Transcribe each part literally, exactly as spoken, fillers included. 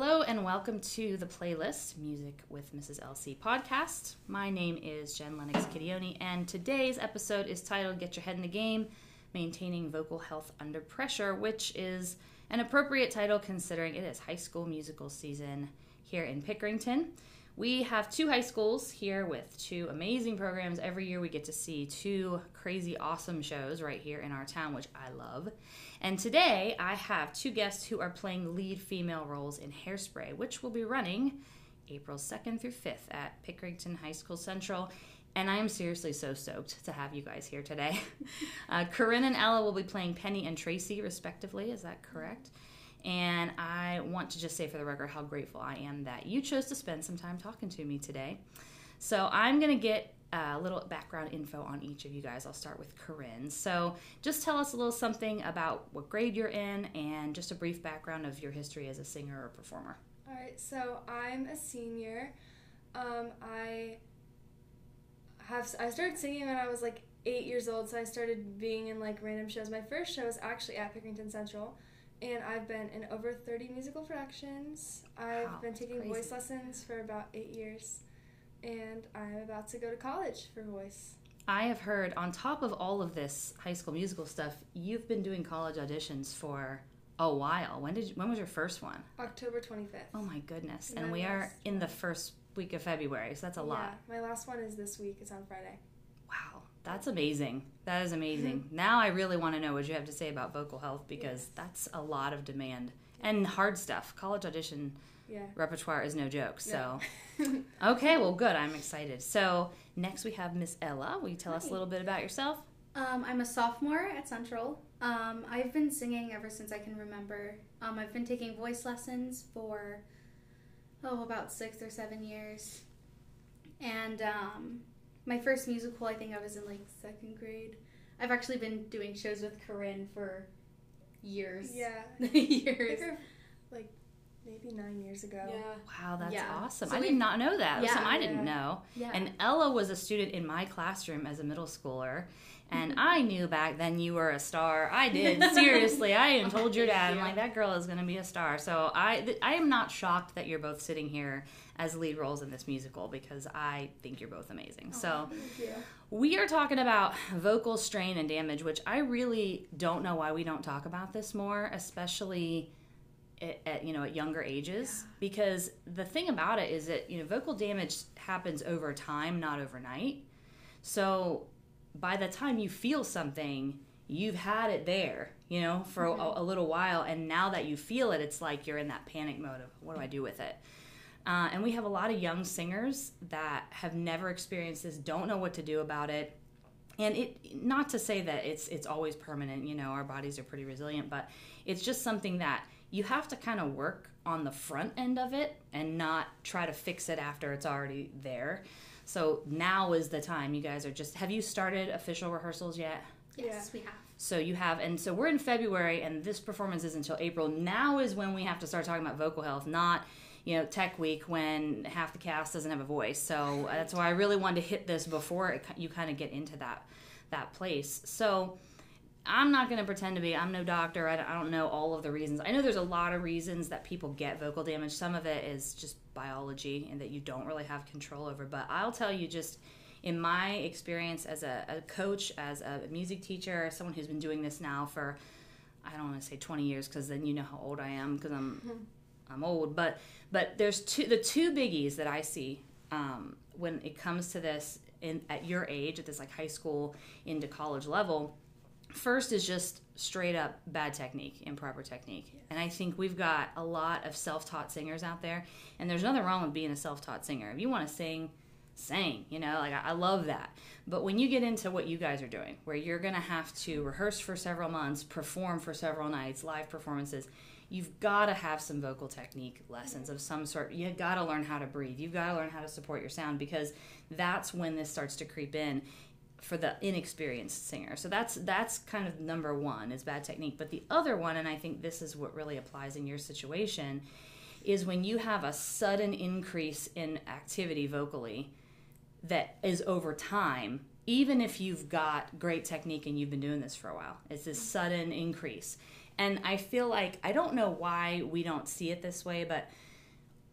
Hello and welcome to the playlist, Music with Missus L C podcast. My name is Jen Lennox Kittione, and today's episode is titled Get Your Head in the Game, Maintaining Vocal Health Under Pressure, which is an appropriate title considering it is high school musical season here in Pickerington. We have two high schools here with two amazing programs. Every year we get to see two crazy awesome shows right here in our town, which I love. And today I have two guests who are playing lead female roles in Hairspray, which will be running April second through fifth at Pickerington High School Central. And I am seriously so stoked to have you guys here today. uh, Corinne and Ella will be playing Penny and Tracy, respectively. Is that correct? And I want to just say for the record how grateful I am that you chose to spend some time talking to me today. So I'm going to get a little background info on each of you guys. I'll start with Corinne. So just tell us a little something about what grade you're in and just a brief background of your history as a singer or performer. All right, so I'm a senior. Um, I have I started singing when I was like eight years old, so I started being in like random shows. My first show was actually at Pickerington Central. And I've been in over thirty musical productions. I've wow, been taking crazy. voice lessons for about eight years. And I'm about to go to college for voice. I have heard, on top of all of this High School Musical stuff, you've been doing college auditions for a while. When did you, when was your first one? October twenty-fifth. Oh my goodness. And and my we are last in one. the first week of February, so that's a lot. Yeah, my last one is this week. It's on Friday. Wow, that's amazing. That is amazing. Now I really want to know what you have to say about vocal health because Yes. that's a lot of demand. And hard stuff. College audition Yeah. repertoire is no joke. So, No. okay, well, good. I'm excited. So, next we have Miss Ella. Will you tell us a Hi. little bit about yourself? Um, I'm a sophomore at Central. Um, I've been singing ever since I can remember. Um, I've been taking voice lessons for, oh, about six or seven years. And um, my first musical, I think I was in like second grade. I've actually been doing shows with Corinne for years. Yeah. I years. think I've, like maybe nine years ago. Yeah. Wow, that's Yeah. awesome. So I we- did not know that. That was Yeah. something I didn't Yeah. know. Yeah. And Ella was a student in my classroom as a middle schooler. And I knew back then you were a star. I did. Seriously. I even told your dad, I'm like, that girl is going to be a star. So I, th- I am not shocked that you're both sitting here as lead roles in this musical because I think you're both amazing. So Thank you. we are talking about vocal strain and damage, which I really don't know why we don't talk about this more, especially at, at you know at younger ages. Because the thing about it is that you know vocal damage happens over time, not overnight. So by the time you feel something, you've had it there, you know, for Mm-hmm. a, a little while, and now that you feel it, it's like you're in that panic mode of what do I do with it? Uh, and we have a lot of young singers that have never experienced this, don't know what to do about it. And it, not to say that it's it's always permanent, you know, our bodies are pretty resilient, but it's just something that you have to kind of work on the front end of it and not try to fix it after it's already there. So now is the time. You guys are just, have you started official rehearsals yet? Yes, we have. So you have, and so we're in February, and this performance is until April. Now is when we have to start talking about vocal health, not, you know, tech week when half the cast doesn't have a voice. So that's why I really wanted to hit this before it, you kind of get into that that place. So I'm not going to pretend to be, I'm no doctor. I don't, I don't know all of the reasons. I know there's a lot of reasons that people get vocal damage. Some of it is just biology and that you don't really have control over. But I'll tell you just in my experience as a, a coach, as a music teacher, someone who's been doing this now for, I don't want to say twenty years because then you know how old I am because I'm I'm old. But but there's two the two biggies that I see um, when it comes to this in at your age, at this like high school into college level. First is just straight up bad technique, improper technique. And I think we've got a lot of self-taught singers out there. And there's nothing wrong with being a self-taught singer. If you want to sing, sing, you know, like I, I love that. But when you get into what you guys are doing, where you're going to have to rehearse for several months, perform for several nights, live performances, you've got to have some vocal technique lessons of some sort. You've got to learn how to breathe. You've got to learn how to support your sound because that's when this starts to creep in for the inexperienced singer. So that's that's kind of number one is bad technique. But the other one, and I think this is what really applies in your situation, is when you have a sudden increase in activity vocally that is over time, even if you've got great technique and you've been doing this for a while. It's this sudden increase. And I feel like, I don't know why we don't see it this way, but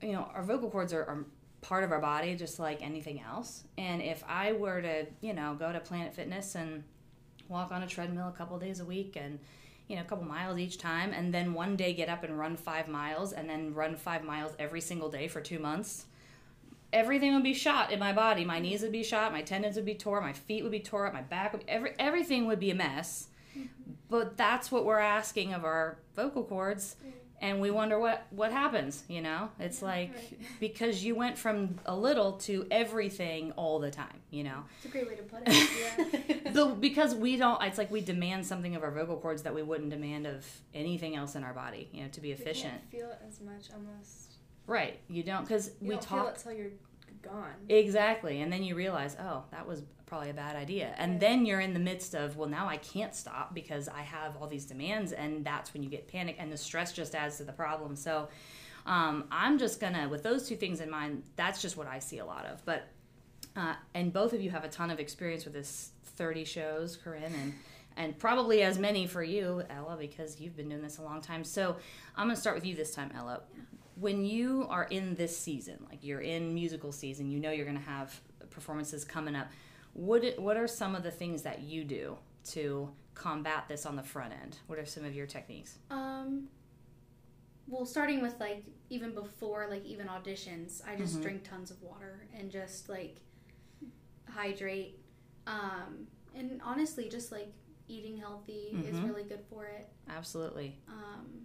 you know, our vocal cords are, are part of our body just like anything else. And if I were to, you know, go to Planet Fitness and walk on a treadmill a couple days a week and, you know, a couple miles each time, and then one day get up and run five miles and then run five miles every single day for two months, everything would be shot in my body. My knees would be shot, my tendons would be tore, my feet would be tore up, my back would, every, everything would be a mess. Mm-hmm. But that's what we're asking of our vocal cords. Mm-hmm. And we wonder what, what happens, you know? It's yeah, like, right. because you went from a little to everything all the time, you know? It's a great way to put it. Yeah. So, because we don't, it's like we demand something of our vocal cords that we wouldn't demand of anything else in our body, you know, to be efficient. You can't feel it as much almost. Right, you don't, because we don't talk. feel it till you're gone. Exactly, and then you realize, oh, that was probably a bad idea. And right. then you're in the midst of, well, now I can't stop because I have all these demands, and that's when you get panic, and the stress just adds to the problem. So um, I'm just gonna, with those two things in mind, that's just what I see a lot of. But uh, and both of you have a ton of experience with this thirty shows, Corinne, and and probably as many for you, Ella, because you've been doing this a long time. So I'm gonna start with you this time, Ella. Yeah. When you are in this season, like you're in musical season, you know you're gonna have performances coming up. What what are some of the things that you do to combat this on the front end? What are some of your techniques? Um, well, starting with like even before like even auditions, I just Mhm. drink tons of water and just like hydrate. Um, and honestly, just like eating healthy is Mhm. really good for it. Absolutely. Um,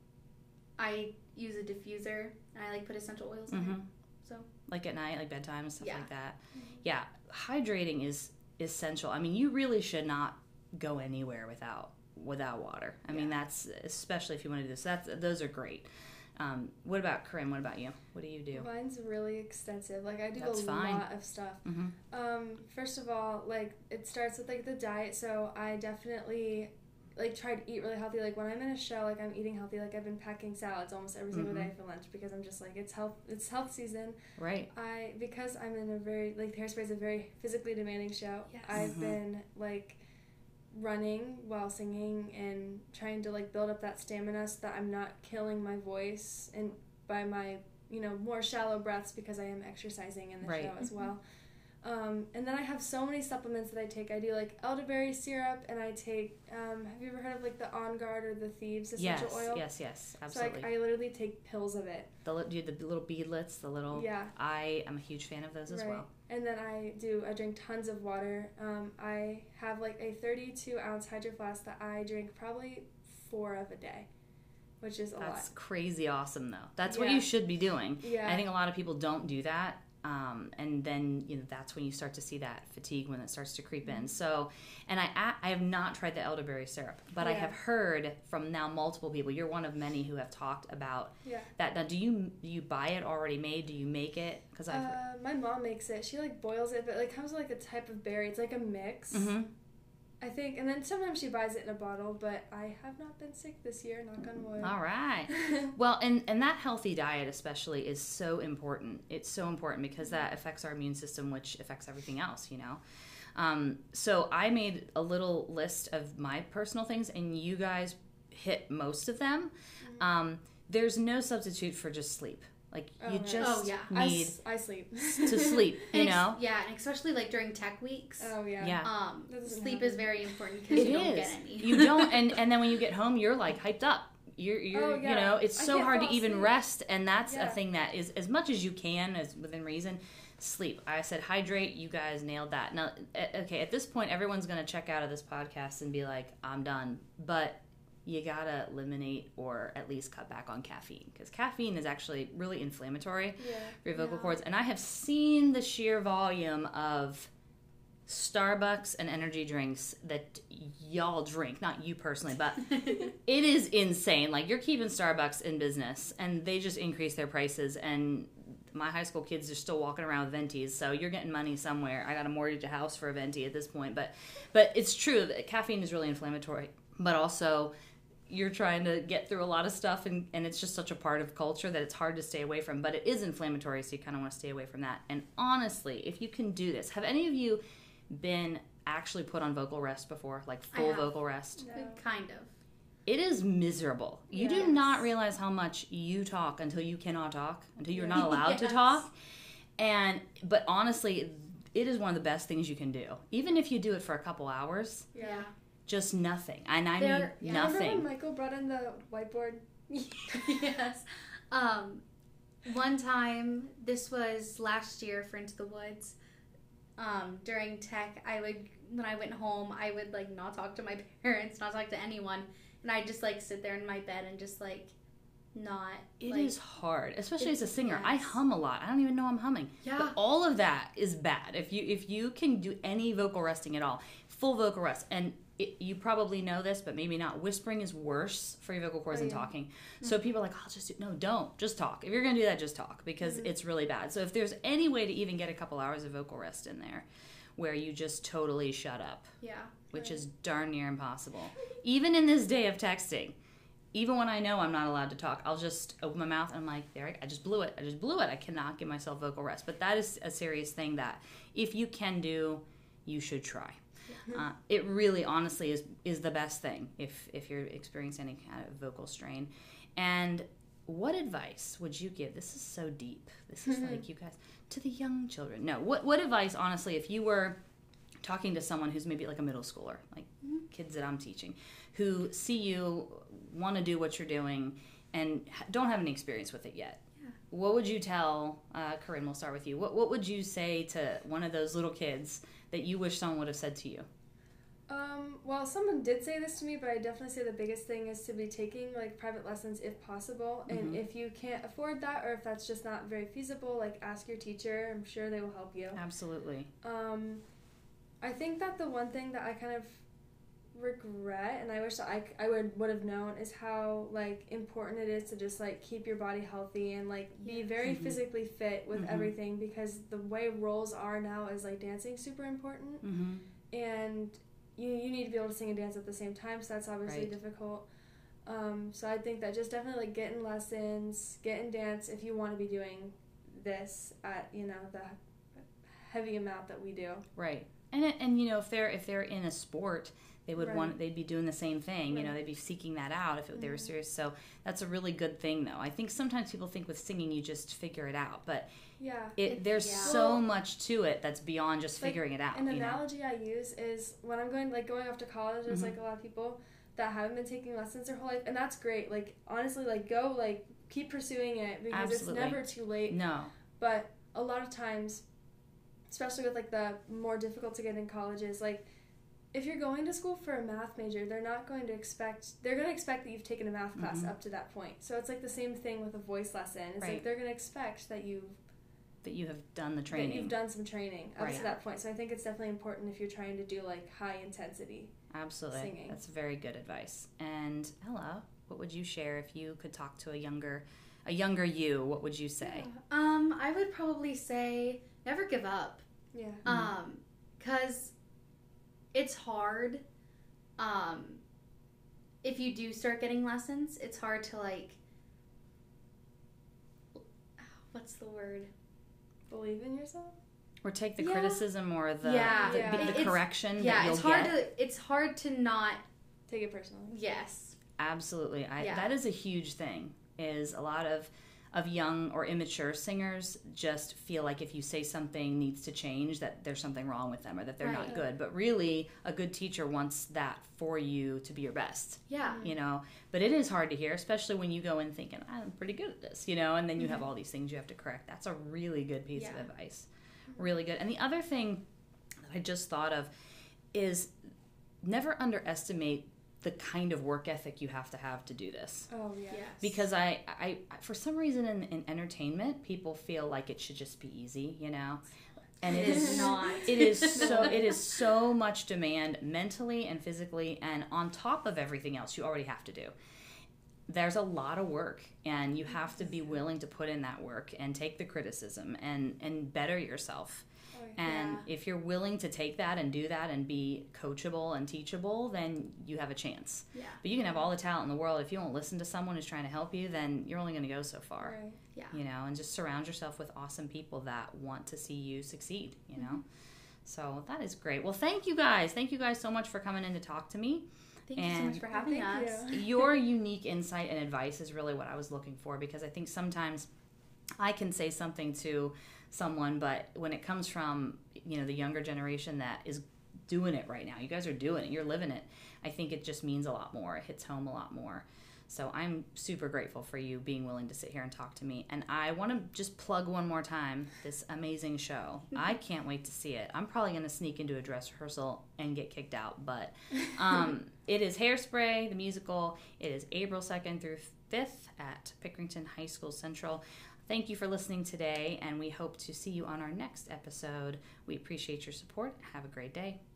I use a diffuser and I like put essential oils in Mhm. it. So Like at night, like bedtime and stuff Yeah. like that. Yeah, hydrating is essential. I mean, you really should not go anywhere without without water. I mean, Yeah. that's especially if you want to do this. That's those are great. Um, what about Corinne? What about you? What do you do? Mine's really extensive. Like I do That's a fine. lot of stuff. Mm-hmm. Um, first of all, like it starts with like the diet. So I definitely like try to eat really healthy. Like when I'm in a show, like I'm eating healthy. Like I've been packing salads almost every single Mhm. day for lunch because I'm just like it's health. It's health season. Right. I because I'm in a very like Hairspray is a very physically demanding show. Yes. I've Mhm. been like running while singing and trying to like build up that stamina so that I'm not killing my voice and by my you know more shallow breaths because I am exercising in the Right. show as well. Um, and then I have so many supplements that I take. I do like elderberry syrup and I take. Um, have you ever heard of like the On Guard or the Thieves essential Yes, oil? yes, yes, So absolutely. like I literally take pills of it. the li- do the little beadlets, the little. Yeah. I am a huge fan of those as Right. well. And then I do, I drink tons of water. Um, I have like a thirty-two ounce hydro flask that I drink probably four of a day, which is a That's lot. crazy awesome, though. That's what Yeah. you should be doing. Yeah. I think a lot of people don't do that. Um, and then, you know, that's when you start to see that fatigue when it starts to creep in. So, and I I have not tried the elderberry syrup, but I Yeah. have heard from now multiple people. You're one of many who have talked about Yeah. that. Now, do you do you buy it already made? Do you make it? Because I've Uh, my mom makes it. She like boils it, but it like comes with like a type of berry. It's like a mix, Mhm. I think. And then sometimes she buys it in a bottle, but I have not been sick this year, knock on wood. All right. Well, and, and that healthy diet especially is so important. It's so important because that affects our immune system, which affects everything else, you know. Um, so I made a little list of my personal things, and you guys hit most of them. Mm-hmm. Um, there's no substitute for just sleep. Like, Oh, you no. just Oh, yeah. I, need s- I sleep. to sleep, you And ex- know? yeah, and especially like during tech weeks. Oh yeah. Yeah. Um, That doesn't sleep happen. is very important because It you don't is. get any. You don't, and, and then when you get home, you're like hyped up. You're, you're Oh, you yeah. know, it's I so can't hard to fall even asleep. rest, and that's Yeah. a thing that is as much as you can, as within reason. Sleep. I said hydrate. You guys nailed that. Now, eh, okay, at this point, everyone's gonna check out of this podcast and be like, "I'm done." But you gotta eliminate or at least cut back on caffeine because caffeine is actually really inflammatory Yeah. for your vocal Yeah. cords. And I have seen the sheer volume of Starbucks and energy drinks that y'all drink, not you personally, but it is insane. Like, you're keeping Starbucks in business and they just increase their prices, and my high school kids are still walking around with Ventis, so you're getting money somewhere. I got to mortgage a house for a Venti at this point, but but it's true that caffeine is really inflammatory, but also you're trying to get through a lot of stuff, and, and it's just such a part of culture that it's hard to stay away from, but it is inflammatory, so you kind of want to stay away from that. And honestly, if you can do this, have any of you been actually put on vocal rest before, like I full have. vocal rest? No. Kind of. it is miserable. You Yes. do not realize how much you talk until you cannot talk, until you're not allowed to Yes. talk. And but honestly, it is one of the best things you can do. Even if you do it for a couple hours, Yeah. just nothing. And I There- mean yeah. Remember nothing. when Michael brought in the whiteboard? Yes. Um, one time, this was last year for Into the Woods. Um, during tech, I would when I went home, I would like not talk to my parents, not talk to anyone, and I'd just like sit there in my bed and just like not. It is like, hard, especially as a it's- singer. I yes. hum a lot. I don't even know I'm humming. Yeah. But all of that is bad. If you if you can do any vocal resting at all, full vocal rest, and it, you probably know this, but maybe not. Whispering is worse for your vocal cords Oh, than yeah. talking. So people are like, I'll just do no, don't just talk. If you're gonna do that, just talk because Mm-hmm. it's really bad. So if there's any way to even get a couple hours of vocal rest in there, where you just totally shut up, Yeah. which Right. is darn near impossible. Even in this day of texting, even when I know I'm not allowed to talk, I'll just open my mouth and I'm like, there, I just blew it. I just blew it. I cannot give myself vocal rest. But that is a serious thing that if you can do, you should try. Uh, it really, honestly, is is the best thing if if you're experiencing any kind of vocal strain. And what advice would you give? This is so deep. This is like you guys to the young children. No, what what advice, honestly, if you were talking to someone who's maybe like a middle schooler, like kids that I'm teaching, who see you want to do what you're doing and ha- don't have any experience with it yet. Yeah. What would you tell, uh, Corinne, we'll start with you. What, what would you say to one of those little kids that you wish someone would have said to you? Um, well, someone did say this to me, but I definitely say the biggest thing is to be taking like private lessons if possible. And Mhm. if you can't afford that, or if that's just not very feasible, like ask your teacher. I'm sure they will help you. Absolutely. Um, I think that the one thing that I kind of regret, and I wish that I, c- I would would have known, is how like important it is to just like keep your body healthy and like be Yes. very Mhm. physically fit with Mhm. everything, because the way roles are now is like dancing super important, Mm-hmm. and you you need to be able to sing and dance at the same time, so that's obviously Right. difficult. Um, so I think that just definitely like get in lessons, get in dance if you want to be doing this at, you know, the heavy amount that we do. Right. And it, and you know if they're if they're in a sport, they would Right. want they'd be doing the same thing. You know, Right. they'd be seeking that out if it, they were Mhm. serious. So that's a really good thing, though. I think sometimes people think with singing you just figure it out, but Yeah. it It- there's yeah. so Well, much to it that's beyond just like, figuring it out. An you know? analogy I use is when I'm going like going off to college, there's Mhm. like a lot of people that haven't been taking lessons their whole life, and that's great. Like honestly, like go like keep pursuing it, because Absolutely. it's never too late. No. But a lot of times, especially with like the more difficult to get in colleges, like if you're going to school for a math major, they're not going to expect they're going to expect that you've taken a math class Mhm. up to that point. So it's like the same thing with a voice lesson. It's Right. like they're going to expect that you've That you have done the that training. you've done some training up Right. to that point. So I think it's definitely important if you're trying to do like high intensity. Absolutely. Singing. That's very good advice. And Ella, what would you share if you could talk to a younger a younger you? What would you say? Um, I would probably say never give up. Yeah. Um, cause it's hard. Um, if you do start getting lessons, it's hard to like. What's the word? Believe in yourself. Or take the Yeah. criticism or the Yeah. the, Yeah. the It's- correction that Yeah, you'll it's hard get. to. It's hard to not. Take it personally. Yes. Absolutely. I, Yeah. That is a huge thing. Is a lot of of young or immature singers just feel like if you say something needs to change, that there's something wrong with them or that they're not Right. good. But really, a good teacher wants that for you to be your best. Yeah. You know, but it is hard to hear, especially when you go in thinking I'm pretty good at this, you know, and then you have all these things you have to correct. That's a really good piece of Yeah. advice. Really good. And the other thing that I just thought of is never underestimate the kind of work ethic you have to have to do this. Oh yeah. Yes. Because I, I for some reason in, in entertainment, people feel like it should just be easy, you know, and it It is is not. It is so it is so much demand mentally and physically, and on top of everything else you already have to do. There's a lot of work, and you have to be willing to put in that work and take the criticism and and better yourself. Oh, yeah. And Yeah. if you're willing to take that and do that and be coachable and teachable, then you have a chance. Yeah. But you can have all the talent in the world. If you don't listen to someone who's trying to help you, then you're only going to go so far. Right. Yeah. You know, and just surround yourself with awesome people that want to see you succeed, you know? So that is great. Well, thank you guys. Thank you guys so much for coming in to talk to me. Thank you so And much for having Thank us. you. your unique insight and advice is really what I was looking for, because I think sometimes I can say something to someone, but when it comes from, you know, the younger generation that is doing it right now, you guys are doing it, you're living it, I think it just means a lot more. It hits home a lot more. So I'm super grateful for you being willing to sit here and talk to me. And I want to just plug one more time this amazing show. I can't wait to see it. I'm probably going to sneak into a dress rehearsal and get kicked out. But um, it is Hairspray, the musical. It is April second through fifth at Pickerington High School Central. Thank you for listening today, and we hope to see you on our next episode. We appreciate your support. Have a great day.